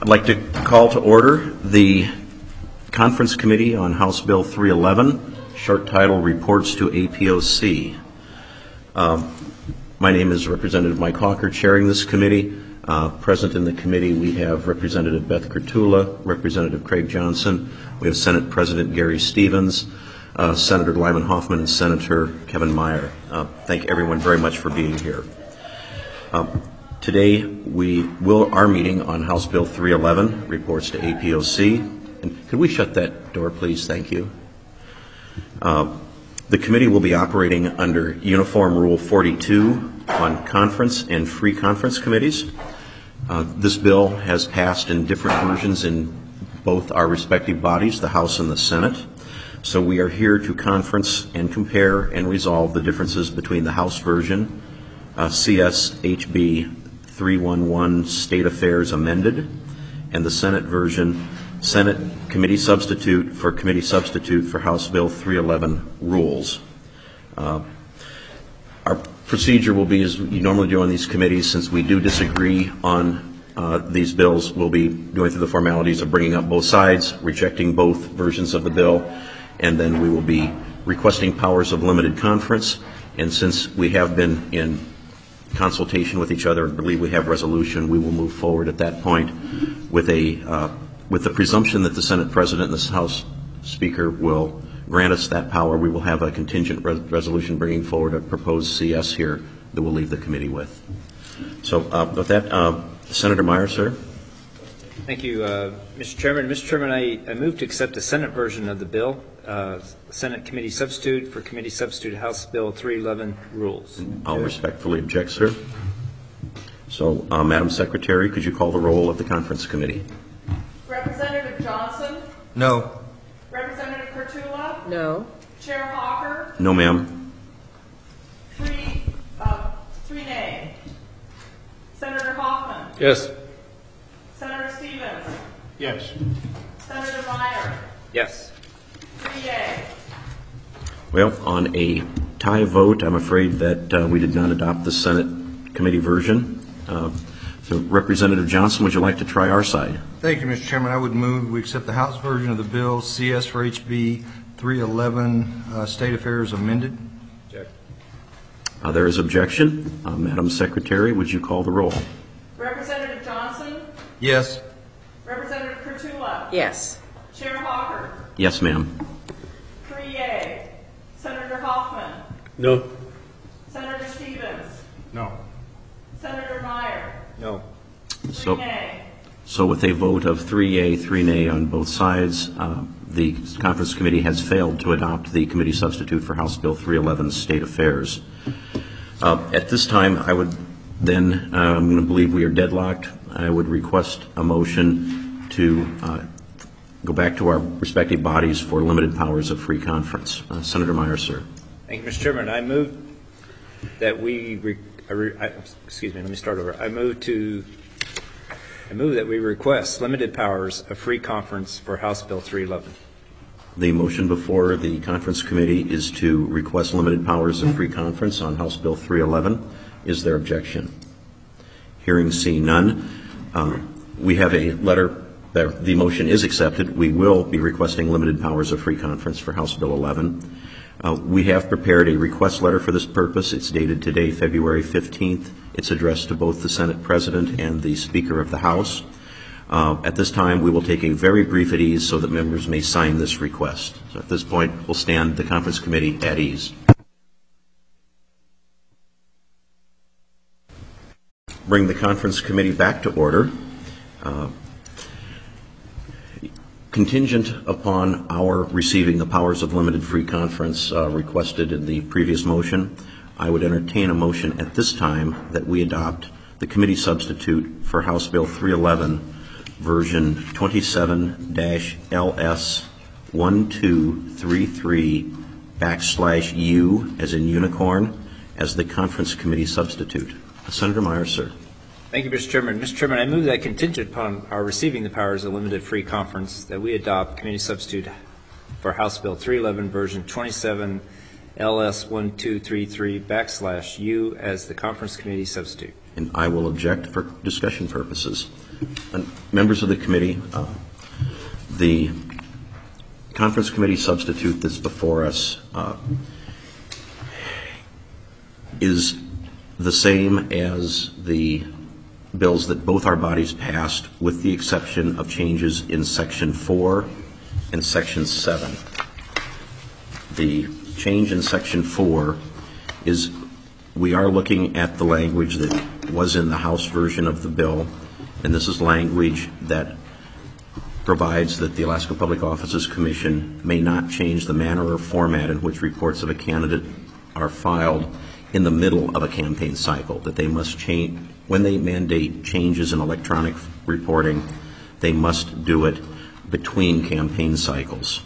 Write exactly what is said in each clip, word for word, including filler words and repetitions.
I'd like to call to order the Conference Committee on House Bill three eleven, short title, Reports to A P O C. Um, my name is Representative Mike Hawker, chairing this committee. Uh, present in the committee, we have Representative Beth Kurtula, Representative Craig Johnson, we have Senate President Gary Stevens, uh, Senator Lyman Hoffman, and Senator Kevin Meyer. Uh, thank everyone very much for being here. Uh, Today, we will our meeting on House Bill three eleven, reports to A P O C. And could we shut that door, please? Thank you. Uh, the committee will be operating under Uniform Rule forty-two on conference and free conference committees. Uh, this bill has passed in different versions in both our respective bodies, the House and the Senate. So we are here to conference and compare and resolve the differences between the House version, uh, C S H B three eleven State Affairs Amended, and the Senate version, Senate Committee Substitute for Committee Substitute for House Bill three eleven Rules. Uh, our procedure will be as you normally do on these committees. Since we do disagree on uh, these bills, we'll be going through the formalities of bringing up both sides, rejecting both versions of the bill, and then we will be requesting powers of limited conference. And since we have been in consultation with each other and believe we have resolution, we will move forward at that point with a uh, with the presumption that the Senate President and the House Speaker will grant us that power. We will have a contingent re- resolution bringing forward a proposed C S here that we'll leave the committee with. So uh, with that, uh, Senator Meyer, sir. Thank you, uh, Mister Chairman. Mister Chairman, I, I move to accept the Senate version of the bill, uh, Senate Committee Substitute for Committee Substitute House Bill three eleven Rules. I'll respectfully object, sir. So, uh, Madam Secretary, could you call the roll of the Conference Committee? Representative Johnson? No. Representative Kurtula? No. Chair Hawker? No, ma'am. Three, uh, three nay. Senator Hoffman? Yes. Senator Stevens? Yes. Senator Meyer? Yes. Three yea. Well, on a tie vote, I'm afraid that uh, we did not adopt the Senate committee version. Uh, so, Representative Johnson, would you like to try our side? Thank you, Mister Chairman. I would move we accept the House version of the bill, C S for H B three eleven, uh, State Affairs Amended. Check. Uh, there is objection. Uh, Madam Secretary, would you call the roll? Representative Johnson? Yes. Representative Kurtula? Yes. Chair Hawker? Yes, ma'am. Three yea. Senator Hoffman? No. Senator Stevens? No. Senator Meyer? No. Three So, nay. so with a vote of three yea, three nay on both sides, uh, the Conference Committee has failed to adopt the committee substitute for House Bill three eleven, State Affairs. Uh, at this time, I would then, uh, I'm going to believe we are deadlocked. I would request a motion to uh, go back to our respective bodies for limited powers of free conference. Uh, Senator Meyer, sir. Thank you, Mister Chairman. I move that we, re, I re, I, excuse me, let me start over. I move to, I move that we request limited powers of free conference for House Bill three eleven. The motion before the Conference Committee is to request limited powers of free conference on House Bill three eleven. Is there objection? Hearing see none. Uh, we have a letter that the motion is accepted. We will be requesting limited powers of free conference for House Bill eleven. Uh, we have prepared a request letter for this purpose. It's dated today, February fifteenth. It's addressed to both the Senate President and the Speaker of the House. Uh, at this time, we will take a very brief at ease so that members may sign this request. So at this point, we'll stand the Conference Committee at ease. Bring the Conference Committee back to order. Uh, contingent upon our receiving the powers of limited free conference uh, requested in the previous motion, I would entertain a motion at this time that we adopt the committee substitute for House Bill three eleven, version twenty-seven L S one two three three backslash U as in unicorn as the Conference Committee substitute. Senator Meyer, sir. Thank you, Mister Chairman. Mister Chairman, I move that contingent upon our receiving the powers of limited free conference that we adopt committee substitute for House Bill three eleven, version twenty-seven L S one two three three backslash U as the conference committee substitute. And I will object for discussion purposes. And members of the committee, uh, the conference committee substitute that's before us uh, is the same as the bills that both our bodies passed, with the exception of changes in Section four and Section seven. The change in Section four is we are looking at the language that was in the House version of the bill, and this is language that provides that the Alaska Public Offices Commission may not change the manner or format in which reports of a candidate are filed in the middle of a campaign cycle, that they must change, when they mandate changes in electronic reporting, they must do it between campaign cycles.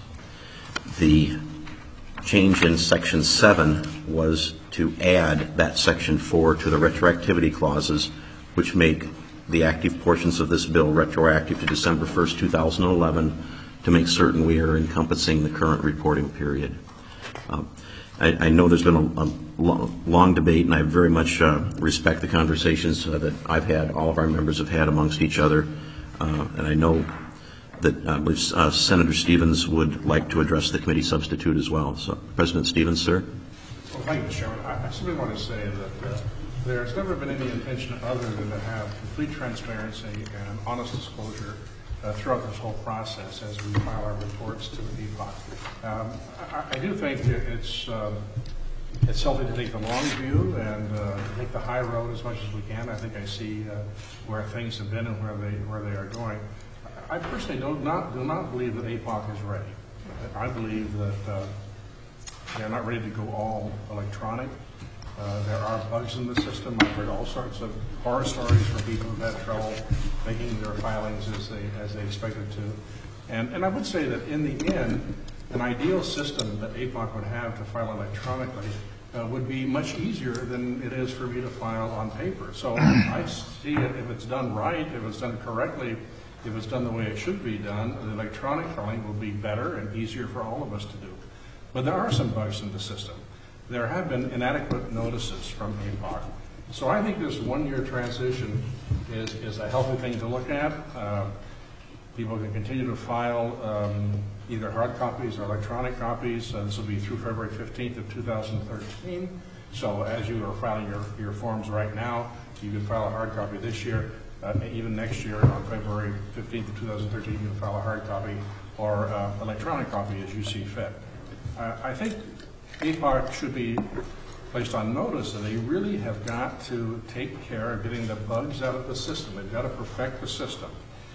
The change in Section seven was to add that Section four to the retroactivity clauses, which make the active portions of this bill retroactive to December first, two thousand eleven, to make certain we are encompassing the current reporting period. Um, I, I know there's been a, a long, long debate, and I very much uh, respect the conversations uh, that I've had, all of our members have had amongst each other, uh, and I know that uh, uh, Senator Stevens would like to address the committee substitute as well. So, President Stevens, sir. Well, thank you, Mister Chairman. I, I simply want to say that uh, there's never been any intention other than to have complete transparency and honest disclosure uh, throughout this whole process as we file our reports to the E P O C. Um, I, I do think that it's um, it's healthy to take the long view and uh, take the high road as much as we can. I think I see uh, where things have been and where they where they are going. I personally do not do not believe that A P O C is ready. I believe that uh, they're not ready to go all electronic. Uh, there are bugs in the system. I've heard all sorts of horror stories from people who've had trouble making their filings as they as they expected to. And and I would say that in the end, an ideal system that A P O C would have to file electronically uh, would be much easier than it is for me to file on paper. So I see it, if it's done right, if it's done correctly, if it's done the way it should be done, the electronic filing will be better and easier for all of us to do. But there are some bugs in the system. There have been inadequate notices from A P O C. So I think this one-year transition is, is a healthy thing to look at. Uh, people can continue to file um, either hard copies or electronic copies. Uh, this will be through February fifteenth of two thousand thirteen. So as you are filing your, your forms right now, you can file a hard copy this year. Uh, even next year on February fifteenth of two thousand thirteen, you can file a hard copy or uh, electronic copy as you see fit. Uh, I think A P O C should be placed on notice that they really have got to take care of getting the bugs out of the system. They've got to perfect the system.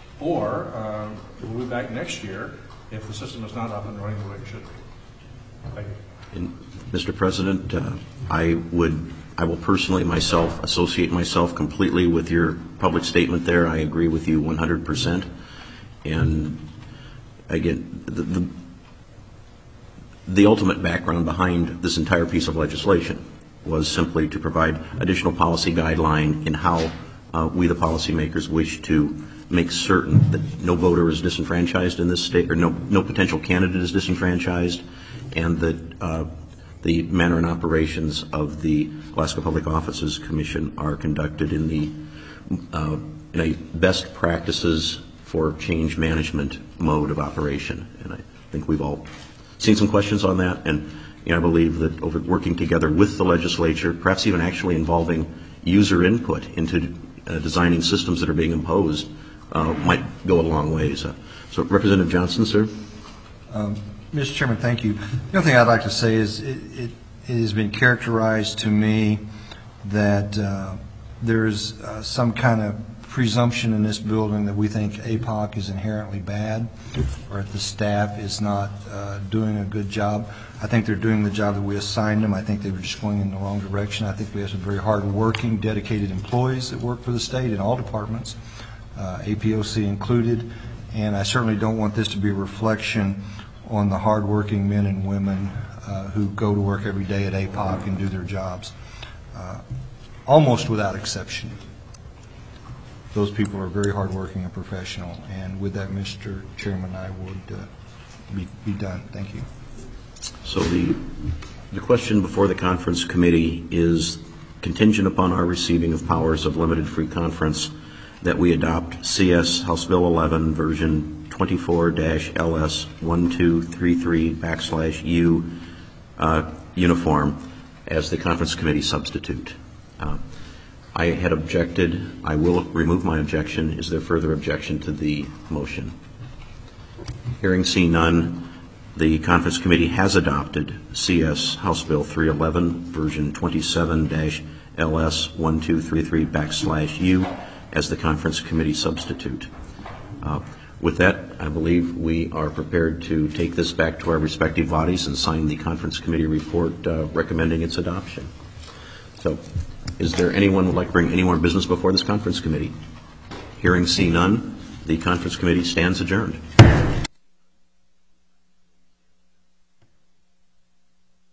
Or um, we'll be back next year if the system is not up and running the way it should be. Thank you. And Mister President, uh, I would, I will personally myself associate myself completely with your public statement there. I agree with you one hundred percent. And again, the, the The ultimate background behind this entire piece of legislation was simply to provide additional policy guideline in how uh, we, the policymakers, wish to make certain that no voter is disenfranchised in this state, or no, no potential candidate is disenfranchised, and that uh, the manner and operations of the Alaska Public Offices Commission are conducted in the uh, in a best practices for change management mode of operation. And I think we've all seen some questions on that, and you know, I believe that over working together with the legislature, perhaps even actually involving user input into uh, designing systems that are being imposed, uh, might go a long ways. Uh, so, Representative Johnson, sir. Um, Mister Chairman, thank you. The other thing I'd like to say is it, it, it has been characterized to me that uh, there's uh, some kind of presumption in this building that we think A P O C is inherently bad, or if the staff is not uh, doing a good job. I think they're doing the job that we assigned them. I think they were just going in the wrong direction. I think we have some very hard-working, dedicated employees that work for the state in all departments, uh, A P O C included, and I certainly don't want this to be a reflection on the hard-working men and women uh, who go to work every day at A P O C and do their jobs, uh, almost without exception. Those people are very hardworking and professional. And with that, Mister Chairman, I would uh, be, be done. Thank you. So the the question before the conference committee is contingent upon our receiving of powers of limited free conference that we adopt C S House Bill eleven, version twenty-four L S one two three three backslash U uh, uniform as the conference committee substitute. Uh, I had objected. I will remove my objection. Is there further objection to the motion? Hearing seen none, the conference committee has adopted C S House Bill three eleven, version twenty-seven L S one two three three backslash U as the conference committee substitute. Uh, with that, I believe we are prepared to take this back to our respective bodies and sign the conference committee report uh, recommending its adoption. So, is there anyone who would like to bring any more business before this conference committee? Hearing seen none, the conference committee stands adjourned.